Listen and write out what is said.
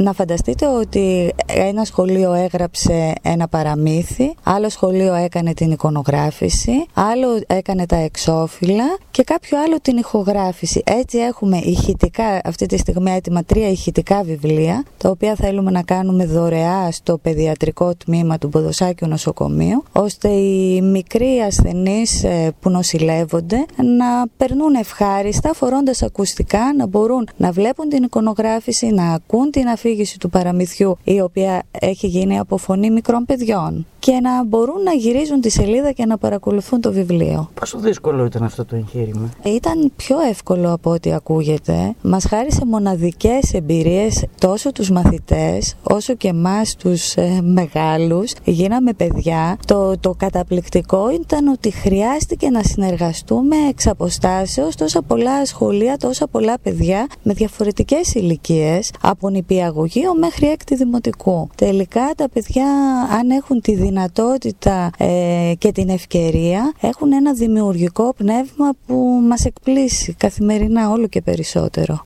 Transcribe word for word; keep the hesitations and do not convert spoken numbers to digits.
Να φανταστείτε ότι ένα σχολείο έγραψε ένα παραμύθι, άλλο σχολείο έκανε την εικονογράφηση, άλλο έκανε τα εξώφυλλα και κάποιο άλλο την ηχογράφηση. Έτσι έχουμε ηχητικά, αυτή τη στιγμή έτοιμα τρία ηχητικά βιβλία, τα οποία θέλουμε να κάνουμε δωρεά στο παιδιατρικό τμήμα του Ποδοσάκιου Νοσοκομείου, ώστε οι μικροί ασθενείς που νοσηλεύονται να περνούν ευχάριστα φορώντας ακουστικά, να μπορούν να βλέπουν την εικονογράφηση, να ακούν την αφήγηση του παραμυθιού, η οποία έχει γίνει από φωνή μικρών παιδιών, και να μπορούν να γυρίζουν τη σελίδα και να παρακολουθούν το βιβλίο. Πόσο δύσκολο ήταν αυτό το εγχείρημα? Ήταν πιο εύκολο από ό,τι ακούγεται. Μας χάρισε μοναδικές εμπειρίες τόσο τους μαθητές όσο και εμάς τους ε, μεγάλους. Γίναμε παιδιά. Το, το καταπληκτικό ήταν ότι χρειάστηκε να συνεργαστούμε εξ αποστάσεως τόσα πολλά σχολεία, τόσα πολλά παιδιά με διαφορετικές ηλικίες, από νηπιαγωγείο μέχρι έκτη δημοτικού. Τελικά τα παιδιά, αν έχουν τη δυνατότητα ε, και την ευκαιρία, έχουν ένα δημιουργικό πνεύμα που μας εκπλήσει καθημερινά όλο και περισσότερο.